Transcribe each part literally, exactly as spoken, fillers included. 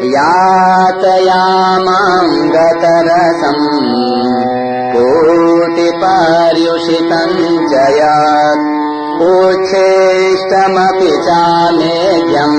यातयामां गतरसं पूतिपर्युषितं च यत् उच्छिष्टमपि चामेध्यं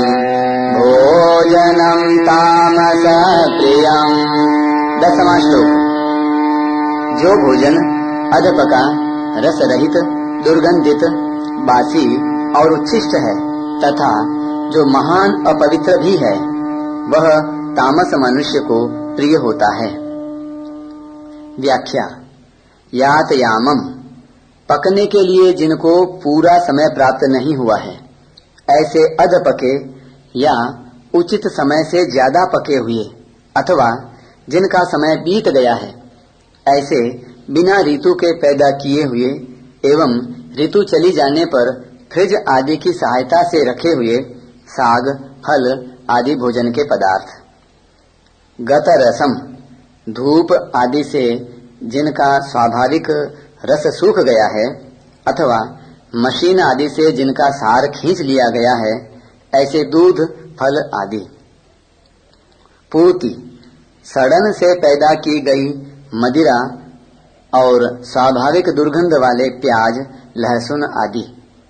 भोजनं तामस प्रियम्। दसवां श्लोक। जो भोजन अधपका, रस रहित, दुर्गंधित, बासी और उच्छिष्ट है तथा जो महान अपवित्र भी है वह तामस मनुष्य को प्रिय होता है। व्याख्या। यातयामम, पकने के लिए जिनको पूरा समय प्राप्त नहीं हुआ है, ऐसे अधपके या उचित समय से ज्यादा पके हुए अथवा जिनका समय बीत गया है, ऐसे बिना ऋतु के पैदा किए हुए एवं ऋतु चली जाने पर फ्रिज आदि की सहायता से रखे हुए साग, फल आदि भोजन के पदार्थ। गतरसम, धूप आदि से जिनका स्वाभाविक रस सूख गया है अथवा मशीन आदि से जिनका सार खींच लिया गया है, ऐसे दूध, फल आदि। पूति, सड़न से पैदा की गई मदिरा और स्वाभाविक दुर्गंध वाले प्याज, लहसुन आदि।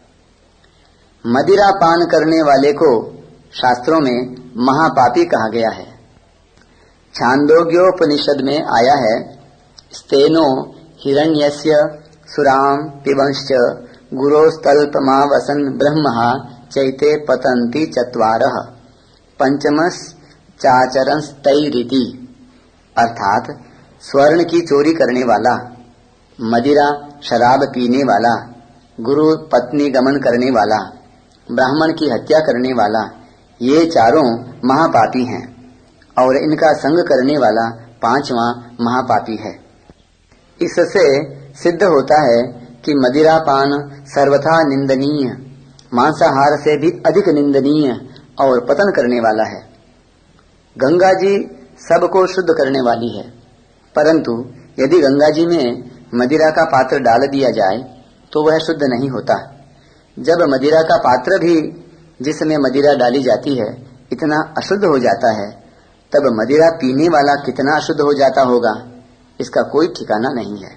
मदिरा पान करने वाले को शास्त्रों में महापापी कहा गया है। छांदोग्योपनिषद में आया है, स्तेनो हिरण्यस्य सुराम पिबंश्च गुरोस्तल्पमावसन ब्रह्मः चैते पतन्ति चत्वारः पंचमस चाचरंस्तैरिति। अर्थात स्वर्ण की चोरी करने वाला, मदिरा शराब पीने वाला, गुरु पत्नी गमन करने वाला, ब्राह्मण की हत्या करने वाला, ये चारों महापापी हैं और इनका संग करने वाला पांचवा महापापी है। इससे सिद्ध होता है कि मदिरा पान सर्वथा निंदनीय, मांसाहार से भी अधिक निंदनीय और पतन करने वाला है। गंगा जी सबको शुद्ध करने वाली है, परंतु यदि गंगा जी में मदिरा का पात्र डाल दिया जाए तो वह शुद्ध नहीं होता। जब मदिरा का पात्र भी जिसमें मदिरा डाली जाती है इतना अशुद्ध हो जाता है, तब मदिरा पीने वाला कितना अशुद्ध हो जाता होगा, इसका कोई ठिकाना नहीं है।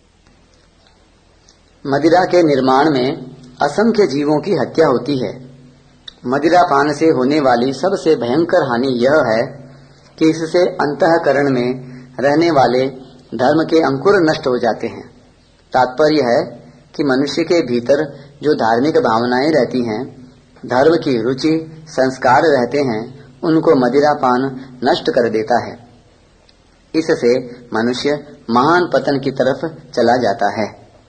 मदिरा के निर्माण में असंख्य जीवों की हत्या होती है। मदिरा पान से होने वाली सबसे भयंकर हानि यह है कि इससे अंतःकरण में रहने वाले धर्म के अंकुर नष्ट हो जाते हैं। तात्पर्य है कि मनुष्य के भीतर जो धार्मिक भावनाएं रहती हैं, धर्म की रुचि, संस्कार रहते हैं, उनको मदिरा पान नष्ट कर देता है। इससे मनुष्य महान पतन की तरफ चला जाता है।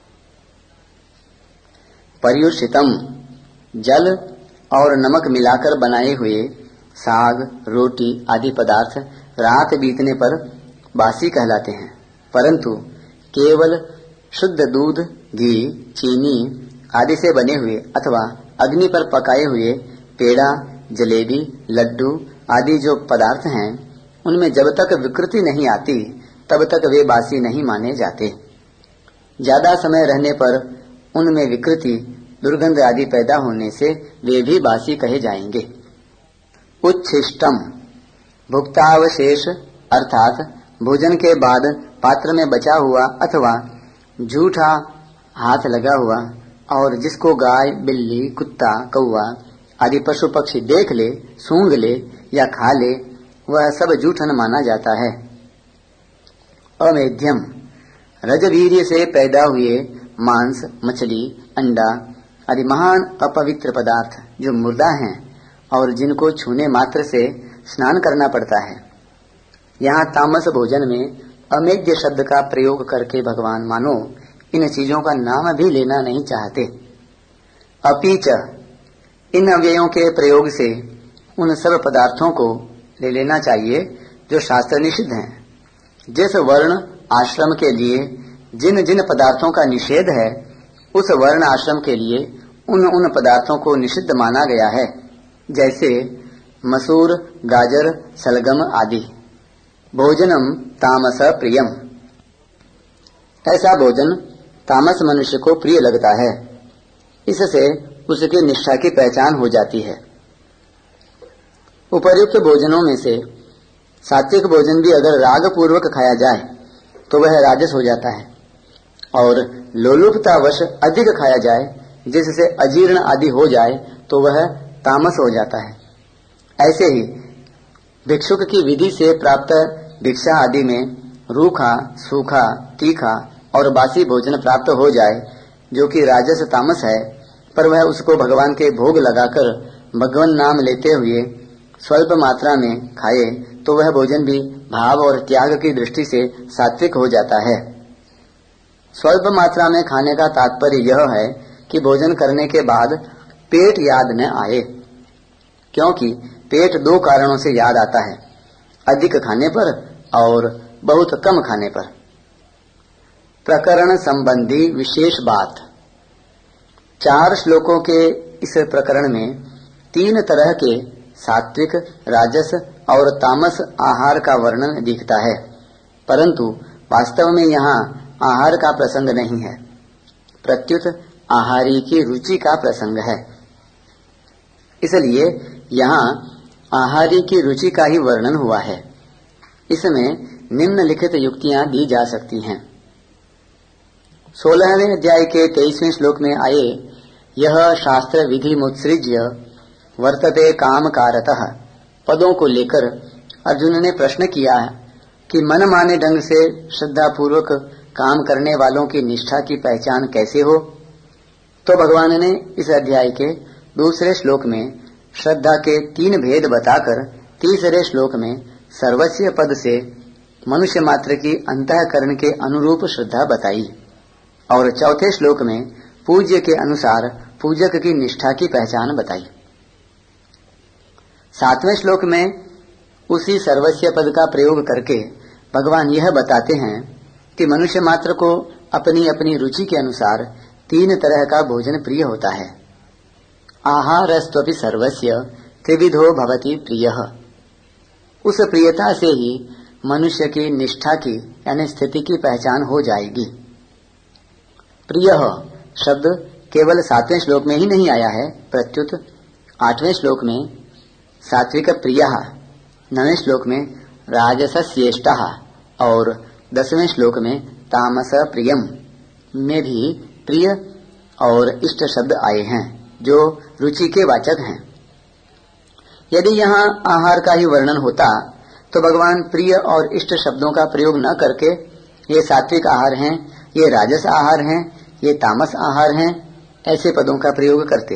पर्युषितम, जल और नमक मिलाकर बनाए हुए साग, रोटी आदि पदार्थ रात बीतने पर बासी कहलाते हैं, परंतु केवल शुद्ध दूध, घी, चीनी आदि से बने हुए अथवा अग्नि पर पकाए हुए पेड़ा, जलेबी, लड्डू आदि जो पदार्थ हैं, उनमें जब तक विकृति नहीं आती तब तक वे बासी नहीं माने जाते। ज्यादा समय रहने पर उनमें विकृति, दुर्गंध आदि पैदा होने से वे भी बासी कहे जाएंगे। उच्छिष्टम, भुक्तावशेष अर्थात भोजन के बाद पात्र में बचा हुआ अथवा झूठा हाथ लगा हुआ और जिसको गाय, बिल्ली, कुत्ता, कौवा आदि पशु पक्षी देख ले, सूंघ ले या खा ले, वह सब जूठन माना जाता है। अमेध्यम, रजवीर्य से पैदा हुए मांस, मछली, अंडा आदि महान अपवित्र पदार्थ जो मुर्दा हैं और जिनको छूने मात्र से स्नान करना पड़ता है। यहाँ तामस भोजन में अमेध्य शब्द का प्रयोग करके भगवान मानो इन चीजों का नाम भी लेना नहीं चाहते। अपीच, इन अव्ययों के प्रयोग से उन सब पदार्थों को ले लेना चाहिए जो शास्त्र निषिद्ध हैं। जिस वर्ण आश्रम के लिए जिन जिन पदार्थों का निषेध है, उस वर्ण आश्रम के लिए उन उन पदार्थों को निषिद्ध माना गया है, जैसे मसूर, गाजर, सलगम आदि। भोजनम तामस प्रियम, ऐसा भोजन तामस मनुष्य को प्रिय लगता है। इससे उसकी निष्ठा की पहचान हो जाती है। उपर्युक्त भोजनों में से सात्विक भोजन भी अगर राग पूर्वक खाया जाए तो वह राजस हो जाता है, और लोलुपतावश अधिक खाया जाए जिससे अजीर्ण आदि हो जाए तो वह तामस हो जाता है। ऐसे ही भिक्षुक की विधि से प्राप्त भिक्षा आदि में रूखा, सूखा, तीखा और बासी भोजन प्राप्त हो जाए जो कि राजस तामस है, पर वह उसको भगवान के भोग लगाकर भगवान नाम लेते हुए स्वल्प मात्रा में खाए तो वह भोजन भी भाव और त्याग की दृष्टि से सात्विक हो जाता है। स्वल्प मात्रा में खाने का तात्पर्य यह है कि भोजन करने के बाद पेट याद न आए, क्योंकि पेट दो कारणों से याद आता है, अधिक खाने पर और बहुत कम खाने पर। प्रकरण संबंधी विशेष बात। चार श्लोकों के इस प्रकरण में तीन तरह के सात्विक, राजस और तामस आहार का वर्णन दिखता है, परंतु वास्तव में यहाँ आहार का प्रसंग नहीं है, प्रत्युत आहारी की रुचि का प्रसंग है। इसलिए यहाँ आहारी की रुचि का ही वर्णन हुआ है। इसमें निम्नलिखित युक्तियां दी जा सकती हैं। सोलहवें अध्याय के तेईसवें श्लोक में आए यह शास्त्र विधि मुत्सृज्य वर्तते काम कारतः पदों को लेकर अर्जुन ने प्रश्न किया कि मन माने ढंग से श्रद्धा पूर्वक काम करने वालों की निष्ठा की पहचान कैसे हो। तो भगवान ने इस अध्याय के दूसरे श्लोक में श्रद्धा के तीन भेद बताकर तीसरे श्लोक में सर्वस्व पद से मनुष्य मात्र की अंतःकरण के अनुरूप श्रद्धा बताई, और चौथे श्लोक में पूज्य के अनुसार पूजक की निष्ठा की पहचान बताई। सातवें श्लोक में उसी सर्वस्व पद का प्रयोग करके भगवान यह बताते हैं कि मनुष्य मात्र को अपनी अपनी रुचि के अनुसार तीन तरह का भोजन प्रिय होता है। आहारस्त्वपि सर्वस्य त्रिविधो भवति प्रियः। उस प्रियता से ही मनुष्य की निष्ठा की यानी स्थिति की पहचान हो जाएगी। प्रियः शब्द केवल सातवें श्लोक में ही नहीं आया है, प्रत्युत आठवें श्लोक में सात्विक प्रियः, नवें श्लोक में राजसस्येष्टः और दसवें श्लोक में तामस प्रियम में भी प्रिय और इष्ट शब्द आए हैं जो रुचि के वाचक हैं। यदि यहाँ आहार का ही वर्णन होता तो भगवान प्रिय और इष्ट शब्दों का प्रयोग न करके ये सात्विक आहार हैं, ये राजस आहार हैं, ये तामस आहार हैं, ऐसे पदों का प्रयोग करते।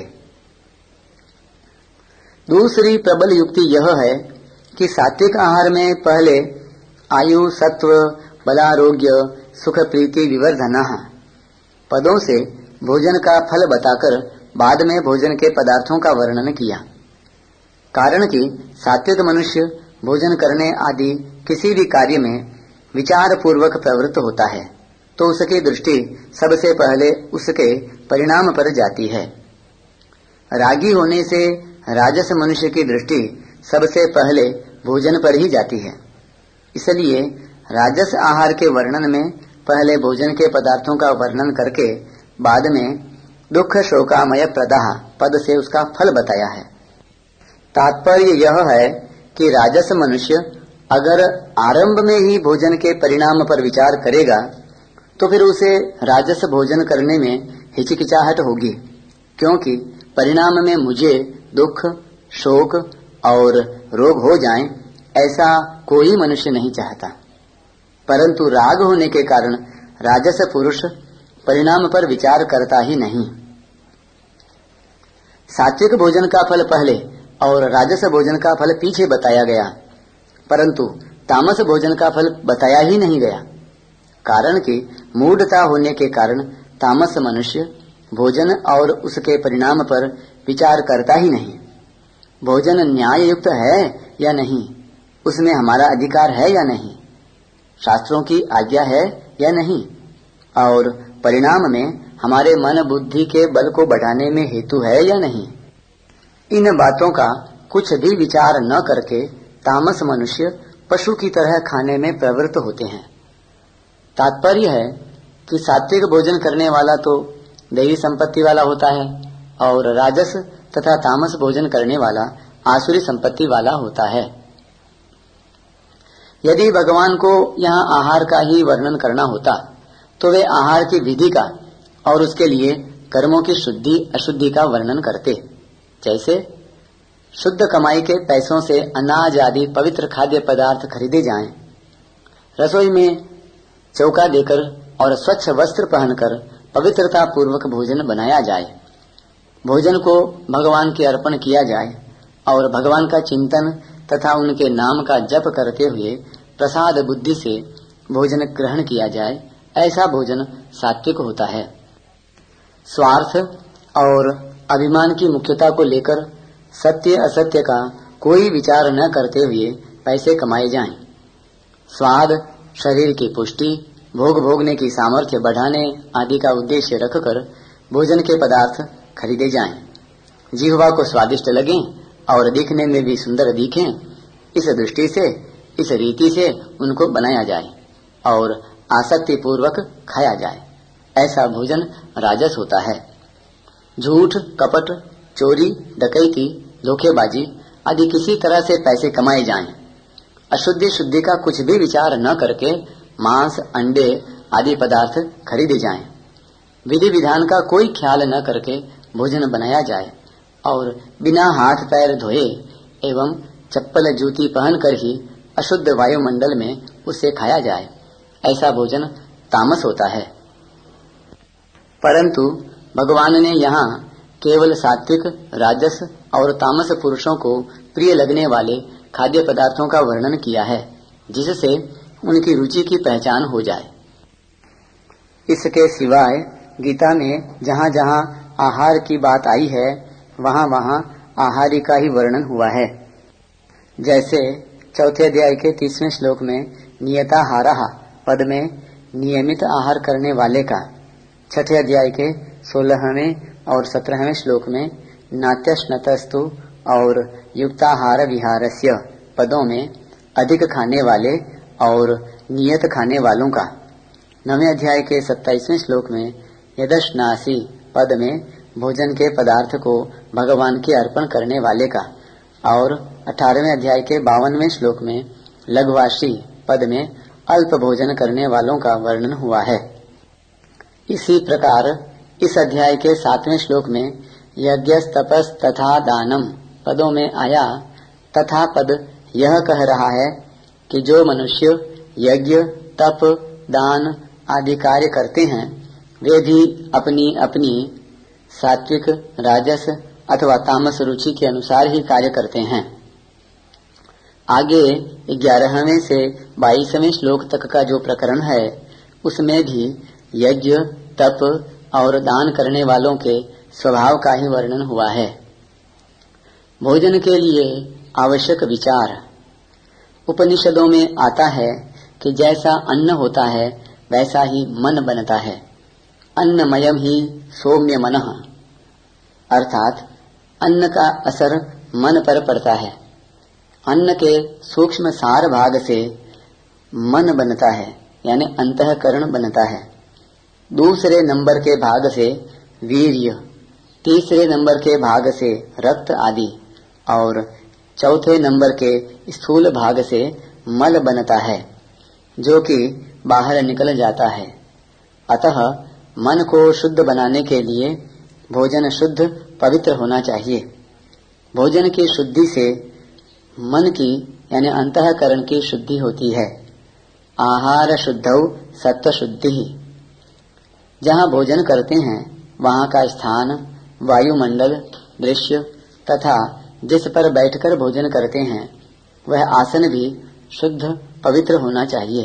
दूसरी प्रबल युक्ति यह है कि सात्विक आहार में पहले आयु, सत्व, बलारोग्य, सुख, प्रीति, विवर्धना पदों से भोजन का फल बताकर बाद में भोजन के पदार्थों का वर्णन किया। कारण कि सात्विक मनुष्य भोजन करने आदि किसी भी कार्य में विचार पूर्वक प्रवृत्त होता है, तो उसकी दृष्टि सबसे पहले उसके परिणाम पर जाती है। रागी होने से राजस मनुष्य की दृष्टि सबसे पहले भोजन पर ही जाती है। इसलिए राजस आहार के वर्णन में पहले भोजन के पदार्थों का वर्णन करके बाद में दुख शोकामय प्रदाह पद से उसका फल बताया है। तात्पर्य यह है कि राजस मनुष्य अगर आरंभ में ही भोजन के परिणाम पर विचार करेगा तो फिर उसे राजस भोजन करने में हिचकिचाहट होगी, क्योंकि परिणाम में मुझे दुख, शोक और रोग हो जाएं, ऐसा कोई मनुष्य नहीं चाहता। परंतु राग होने के कारण राजस पुरुष परिणाम पर विचार करता ही नहीं। सात्विक भोजन का फल पहले और राजस भोजन का फल पीछे बताया गया, परंतु तामस भोजन का फल बताया ही नहीं गया। कारण कि मूढ़ता होने के कारण तामस मनुष्य भोजन और उसके परिणाम पर विचार करता ही नहीं। भोजन न्याय युक्त है या नहीं, उसमें हमारा अधिकार है या नहीं, शास्त्रों की आज्ञा है या नहीं, और परिणाम में हमारे मन बुद्धि के बल को बढ़ाने में हेतु है या नहीं, इन बातों का कुछ भी विचार न करके तामस मनुष्य पशु की तरह खाने में प्रवृत्त होते हैं। तात्पर्य है कि सात्विक भोजन करने वाला तो दैवी संपत्ति वाला होता है और राजस तथा तामस भोजन करने वाला आसुरी संपत्ति वाला होता है। यदि भगवान को यहाँ आहार का ही वर्णन करना होता तो वे आहार की विधि का और उसके लिए कर्मों की शुद्धि अशुद्धि का वर्णन करते। जैसे शुद्ध कमाई के पैसों से अनाज आदि पवित्र खाद्य पदार्थ खरीदे जाएं, रसोई में चौका देकर और स्वच्छ वस्त्र पहनकर पवित्रता पूर्वक भोजन बनाया जाए, भोजन को भगवान के अर्पण किया जाए और भगवान का चिंतन तथा उनके नाम का जप करते हुए प्रसाद बुद्धि से भोजन ग्रहण किया जाए, ऐसा भोजन सात्विक होता है। स्वार्थ और अभिमान की मुख्यता को लेकर सत्य असत्य का कोई विचार न करते हुए पैसे कमाए जाएं। स्वाद, शरीर की पुष्टि, भोग भोगने की सामर्थ्य बढ़ाने आदि का उद्देश्य रखकर भोजन के पदार्थ खरीदे जाएं। जिह्वा को स्वादिष्ट लगें और दिखने में भी सुंदर दिखें, इस दृष्टि से इस रीति से उनको बनाया जाए और आसक्ति पूर्वक खाया जाए, ऐसा भोजन राजस होता है। झूठ, कपट, चोरी, डकैती, धोखेबाजी आदि किसी तरह से पैसे कमाए जाएं। अशुद्धि शुद्धि का कुछ भी विचार न करके मांस, अंडे आदि पदार्थ खरीदे जाएं। विधि विधान का कोई ख्याल न करके भोजन बनाया जाए और बिना हाथ पैर धोए एवं चप्पल जूती पहनकर ही अशुद्ध वायुमंडल में उसे खाया जाए, ऐसा भोजन तामस होता है। परंतु भगवान ने यहाँ केवल सात्विक, राजस और तामस पुरुषों को प्रिय लगने वाले खाद्य पदार्थों का वर्णन किया है, जिससे उनकी रुचि की पहचान हो जाए। इसके सिवाय गीता में जहाँ जहाँ आहार की बात आई है, वहाँ वहाँ आहारी का ही वर्णन हुआ है। जैसे चौथे अध्याय के तीसवें श्लोक में नियताहारः पद में नियमित आहार करने वाले का, छठे अध्याय के सोलहवें और सत्रहवें श्लोक में नात्यश्नतस्तु और युक्ताहार विहारस्य पदों में अधिक खाने वाले और नियत खाने वालों का, नवें अध्याय के सत्ताईसवें श्लोक में यदश्नासी पद में भोजन के पदार्थ को भगवान के अर्पण करने वाले का और अठारहवें अध्याय के बावनवें श्लोक में लघुवाशी पद में अल्प भोजन करने वालों का वर्णन हुआ है। इसी प्रकार इस अध्याय के सातवें श्लोक में यज्ञ तपस तथा दानम पदों में आया तथा पद यह कह रहा है कि जो मनुष्य यज्ञ, तप, दान आदि कार्य करते हैं वे भी अपनी अपनी सात्विक, राजस अथवा तामस रुचि के अनुसार ही कार्य करते हैं। आगे ग्यारहवें से बाईसवें श्लोक तक का जो प्रकरण है उसमें भी यज्ञ, तप और दान करने वालों के स्वभाव का ही वर्णन हुआ है। भोजन के लिए आवश्यक विचार उपनिषदों में आता है कि जैसा अन्न होता है वैसा ही मन बनता है। अन्नमयम ही सौम्य मनः, अर्थात अन्न का असर मन पर पड़ता है। अन्न के सूक्ष्म सार भाग से मन बनता है, यानी अंतःकरण बनता है। दूसरे नंबर के भाग से वीर्य, तीसरे नंबर के भाग से रक्त आदि और चौथे नंबर के स्थूल भाग से मल बनता है, जो कि बाहर निकल जाता है। अतः मन को शुद्ध बनाने के लिए भोजन शुद्ध पवित्र होना चाहिए। भोजन की शुद्धि से मन की यानी अंतःकरण की शुद्धि होती है। आहार शुद्धौ सत्व शुद्धि। जहाँ भोजन करते हैं वहाँ का स्थान, वायुमंडल, दृश्य तथा जिस पर बैठकर भोजन करते हैं वह आसन भी शुद्ध पवित्र होना चाहिए।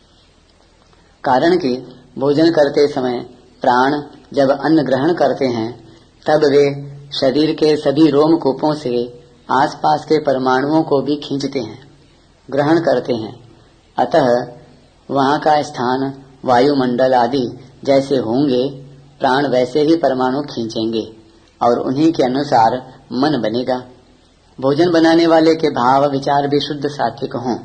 कारण कि भोजन करते समय प्राण जब अन्न ग्रहण करते हैं तब वे शरीर के सभी रोमकूपों से आसपास के परमाणुओं को भी खींचते हैं, ग्रहण करते हैं। अतः वहाँ का स्थान, वायुमंडल आदि जैसे होंगे प्राण वैसे ही परमाणु खींचेंगे और उन्हीं के अनुसार मन बनेगा। भोजन बनाने वाले के भाव विचार भी शुद्ध सात्विक हों।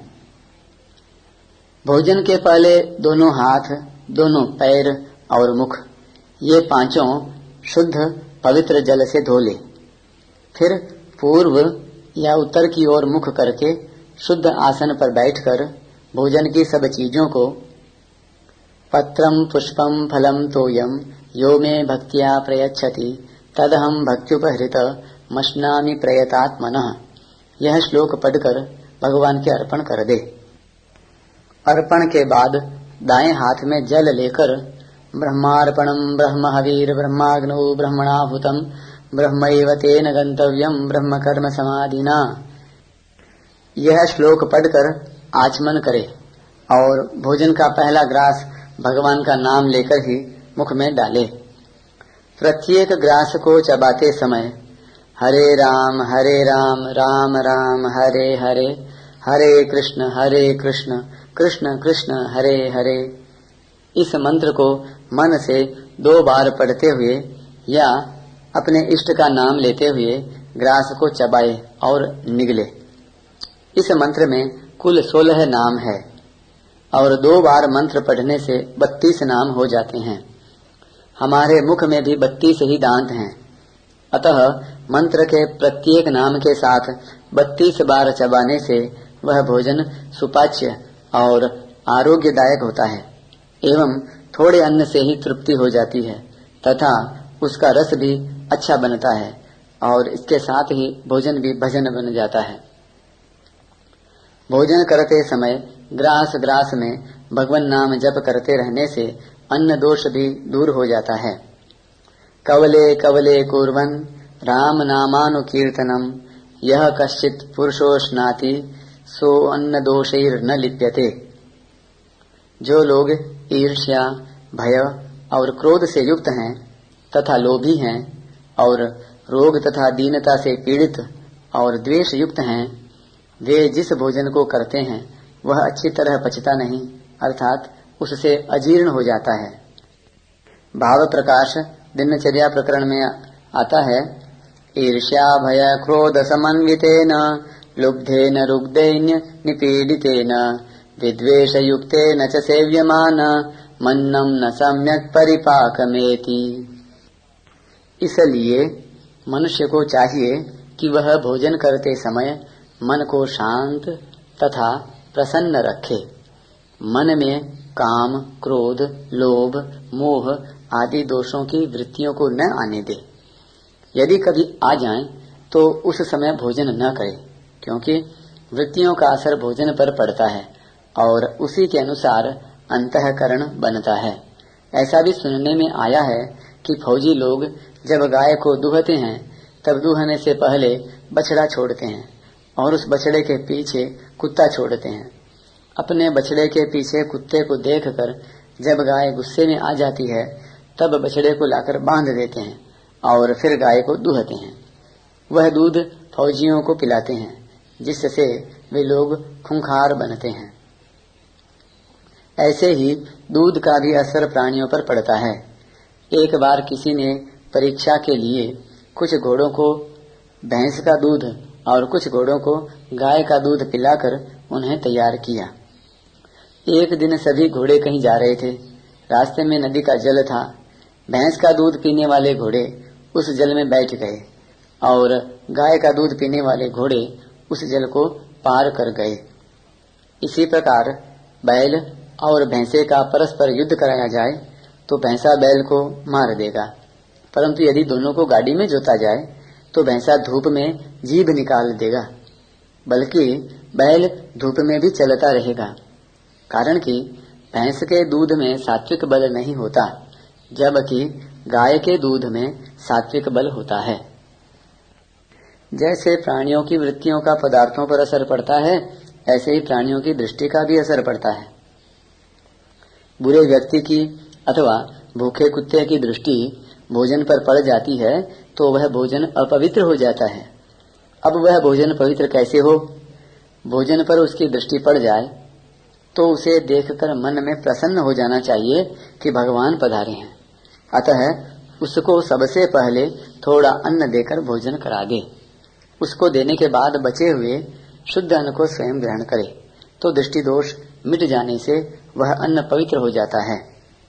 भोजन के पहले दोनों हाथ, दोनों पैर और मुख ये पांचों शुद्ध पवित्र जल से धो ले। फिर पूर्व या उत्तर की ओर मुख करके शुद्ध आसन पर बैठकर भोजन की सब चीजों को पत्रम पुष्पम फलम तोयम यो मे भक्त्या प्रयच्छति तदहम भक्त्युपहृत मश्नामि प्रयतात्मनः, यह श्लोक पढ़कर भगवान के अर्पण कर दे। अर्पण के बाद दाएं हाथ में जल लेकर ब्रह्मार्पणम ब्रह्म हवीर ब्रह्माग्नौ ब्रह्मणाहुतम ब्रह्मैव तेन गंतव्यम ब्रह्म कर्म समाधिना, यह श्लोक पढ़कर आचमन करे और भोजन का पहला ग्रास भगवान का नाम लेकर ही मुख में डाले। प्रत्येक ग्रास को चबाते समय हरे राम हरे राम राम राम हरे हरे हरे कृष्ण हरे कृष्ण कृष्ण कृष्ण हरे हरे, इस मंत्र को मन से दो बार पढ़ते हुए या अपने इष्ट का नाम लेते हुए ग्रास को चबाए और निगले। इस मंत्र में कुल सोलह नाम है और दो बार मंत्र पढ़ने से बत्तीस नाम हो जाते हैं। हमारे मुख में भी बत्तीस ही दांत हैं, अतः मंत्र के प्रत्येक नाम के साथ बत्तीस बार चबाने से वह भोजन सुपाच्य और आरोग्यदायक होता है एवं थोड़े अन्न से ही तृप्ति हो जाती है तथा उसका रस भी अच्छा बनता है और इसके साथ ही भोजन भी भजन बन जाता है। भोजन करते समय ग्रास ग्रास में भगवान नाम जप करते रहने से अन्न दोष भी दूर हो जाता है। कवले कवले कुर्वन् राम नामानुकीर्तनम यह कश्चित् पुरुषो स्नाति सो अन्न दोषैर् न लिप्यते, जो लोग ईर्ष्या भय और क्रोध से युक्त हैं तथा लोभी हैं और रोग तथा दीनता से पीड़ित और द्वेष युक्त हैं, वे जिस भोजन को करते हैं वह अच्छी तरह पचता नहीं, अर्थात उससे अजीर्ण हो जाता है। भाव प्रकाश दिनचर्या प्रकरण में आता है, ईर्ष्या भय क्रोध समन्वितेन लुब्धेन रुग्धेन निपीडितेन विद्वेष युक्तेन च सेव्यमान मन्नम न सम्यक परिपाकमेति। इसलिए मनुष्य को चाहिए कि वह भोजन करते समय मन को शांत तथा प्रसन्न रखे, मन में काम क्रोध लोभ मोह आदि दोषों की वृत्तियों को न आने दे। यदि कभी आ जाएं तो उस समय भोजन न करे, क्योंकि वृत्तियों का असर भोजन पर पड़ता है और उसी के अनुसार अंतःकरण बनता है। ऐसा भी सुनने में आया है कि फौजी लोग जब गाय को दूहते हैं तब दूहने से पहले बछड़ा छोड़ते हैं और उस बछड़े के पीछे कुत्ता छोड़ते हैं। अपने बछड़े के पीछे कुत्ते को देखकर जब गाय गुस्से में आ जाती है तब बछड़े को लाकर बांध देते हैं और फिर गाय को दूहते हैं। वह दूध फौजियों को पिलाते हैं, जिससे वे लोग खूंखार बनते हैं। ऐसे ही दूध का भी असर प्राणियों पर पड़ता है। एक बार किसी ने परीक्षा के लिए कुछ घोड़ों को भैंस का दूध और कुछ घोड़ों को गाय का दूध पिलाकर उन्हें तैयार किया। एक दिन सभी घोड़े कहीं जा रहे थे। रास्ते में नदी का जल था। भैंस का दूध पीने वाले घोड़े उस जल में बैठ गए और गाय का दूध पीने वाले घोड़े उस जल को पार कर गए। इसी प्रकार बैल और भैंसे का परस्पर युद्ध कराया जाए तो भैंसा बैल को मार देगा, परंतु यदि दोनों को गाड़ी में जोता जाए तो भैंसा धूप में जीभ निकाल देगा, बल्कि बैल धूप में भी चलता रहेगा, कारण कि भैंस के दूध में सात्विक बल नहीं होता, जबकि गाय के दूध में सात्विक बल होता है। जैसे प्राणियों की वृत्तियों का पदार्थों पर असर पड़ता है, ऐसे ही प्राणियों की दृष्टि का भी असर पड़ता है। बुरे व्यक्ति की अथवा भूखे कुत्ते की दृष्टि भोजन पर पड़ जाती है तो वह भोजन अपवित्र हो जाता है। अब वह भोजन पवित्र कैसे हो? भोजन पर उसकी दृष्टि पड़ जाए तो उसे देखकर मन में प्रसन्न हो जाना चाहिए कि भगवान पधारे हैं। अतः उसको सबसे पहले थोड़ा अन्न देकर भोजन करा दे। उसको देने के बाद बचे हुए शुद्ध अन्न को स्वयं ग्रहण करे तो दृष्टि दोष मिट जाने से वह अन्न पवित्र हो जाता है।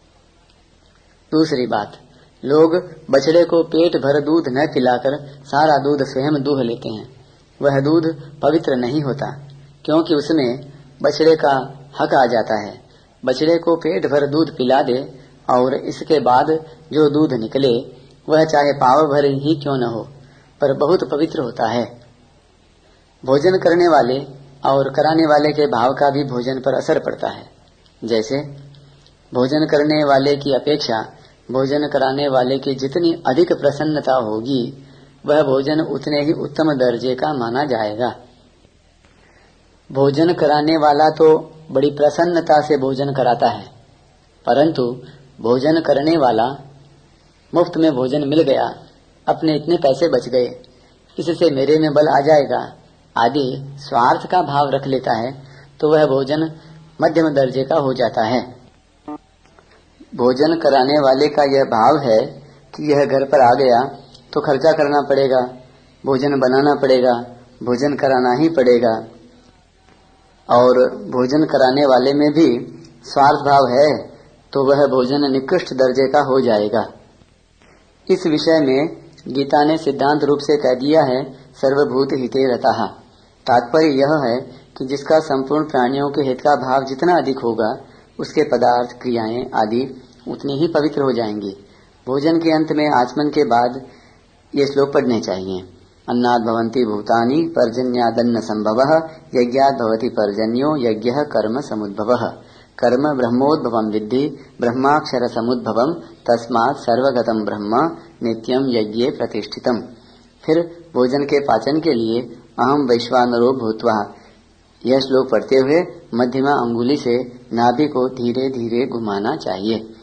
दूसरी बात, लोग बछड़े को पेट भर दूध न पिलाकर सारा दूध स्वयं दूह लेते हैं। वह दूध पवित्र नहीं होता, क्योंकि उसमें बछड़े का हक आ जाता है। बछड़े को पेट भर दूध पिला दे और इसके बाद जो दूध निकले वह चाहे पाव भर ही क्यों न हो, पर बहुत पवित्र होता है। भोजन करने वाले और कराने वाले के भाव का भी भोजन पर असर पड़ता है। जैसे भोजन करने वाले की अपेक्षा भोजन कराने वाले की जितनी अधिक प्रसन्नता होगी, वह भोजन उतने ही उत्तम दर्जे का माना जाएगा। भोजन कराने वाला तो बड़ी प्रसन्नता से भोजन कराता है, परंतु भोजन करने वाला मुफ्त में भोजन मिल गया, अपने इतने पैसे बच गए, इससे मेरे में बल आ जाएगा आदि स्वार्थ का भाव रख लेता है, तो वह भोजन मध्यम दर्जे का हो जाता है। भोजन कराने वाले का यह भाव है कि यह घर पर आ गया तो खर्चा करना पड़ेगा, भोजन बनाना पड़ेगा, भोजन कराना ही पड़ेगा, और भोजन कराने वाले में भी स्वार्थ भाव है, तो वह भोजन निकृष्ट दर्जे का हो जाएगा। इस विषय में गीता ने सिद्धांत रूप से कह दिया है, सर्वभूत हिते रतः। तात्पर्य यह है कि जिसका संपूर्ण प्राणियों के हित का भाव जितना अधिक होगा, उसके पदार्थ, क्रियाएं आदि उतनी ही पवित्र हो जाएंगी। भोजन के अंत में आचमन के बाद ये श्लोक पढ़ने चाहिए। अन्नाद् भवन्ति भूतानि पर्जन्यादन्न संभवः, यज्ञाद् भवति पर्जन्यो यज्ञः कर्म समुद्भवः। कर्म ब्रह्मोद्भवं विद्धि ब्रह्माक्षर समुद्भवम, तस्मात् सर्वगतम ब्रह्म नित्यम यज्ञे प्रतिष्ठितम। फिर भोजन के पाचन के लिए अहम वैश्वानरो भूत्वा यह श्लोक पढ़ते हुए मध्यमा अंगुली से नाभि को धीरे धीरे घुमाना चाहिए।